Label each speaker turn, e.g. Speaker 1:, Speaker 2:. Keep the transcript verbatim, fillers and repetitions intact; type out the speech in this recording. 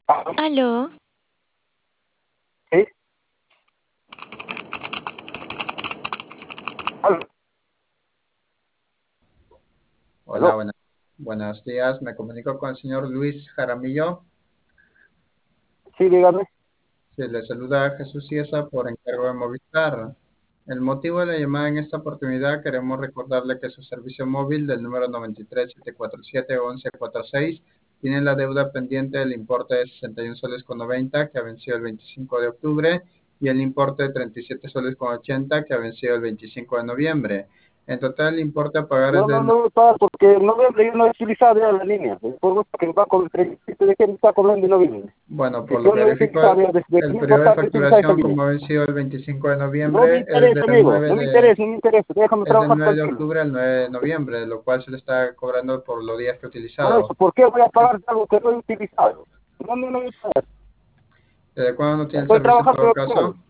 Speaker 1: Aló,
Speaker 2: Sí, aló,
Speaker 3: Hola,
Speaker 2: aló.
Speaker 3: buena- buenos días. Me comunico con el señor Luis Jaramillo.
Speaker 2: Sí, dígame.
Speaker 3: Se le saluda Jesús Ciesa por encargo de Movistar. El motivo de la llamada en esta oportunidad, queremos recordarle que su servicio móvil del número noventa y tres, setecientos cuarenta y siete, once cuarenta y seis tiene la deuda pendiente del importe de sesenta y uno soles con noventa que ha vencido el veinticinco de octubre y el importe de treinta y siete soles con ochenta que ha vencido el veinticinco de noviembre. En total, el importe a pagar es
Speaker 2: No, no,
Speaker 3: de.
Speaker 2: no voy a pagar porque en noviembre yo no he utilizado ya la línea. Por gusto que me va con el crédito de que me está cobrando en noviembre.
Speaker 3: Bueno,
Speaker 2: Que
Speaker 3: por lo
Speaker 2: yo
Speaker 3: que
Speaker 2: no he
Speaker 3: verifico,
Speaker 2: utilizado ya desde que
Speaker 3: el
Speaker 2: me
Speaker 3: periodo de
Speaker 2: votaron de utilizar esa
Speaker 3: facturación,
Speaker 2: línea.
Speaker 3: como ha vencido el veinticinco de
Speaker 2: No me
Speaker 3: noviembre, es
Speaker 2: interesa,
Speaker 3: del
Speaker 2: amigo.
Speaker 3: 9
Speaker 2: No me
Speaker 3: de,
Speaker 2: interesa, no me interesa. Déjame
Speaker 3: es del
Speaker 2: trabajar
Speaker 3: nueve de
Speaker 2: tranquilo.
Speaker 3: octubre al nueve de noviembre, lo cual se le está cobrando por los días que ha
Speaker 2: Por eso,
Speaker 3: utilizado.
Speaker 2: ¿por qué voy a pagar algo que no he utilizado? No, no, no, no.
Speaker 3: ¿Desde cuándo no tiene el
Speaker 2: Estoy
Speaker 3: servicio en
Speaker 2: trabajando
Speaker 3: todo
Speaker 2: con
Speaker 3: caso?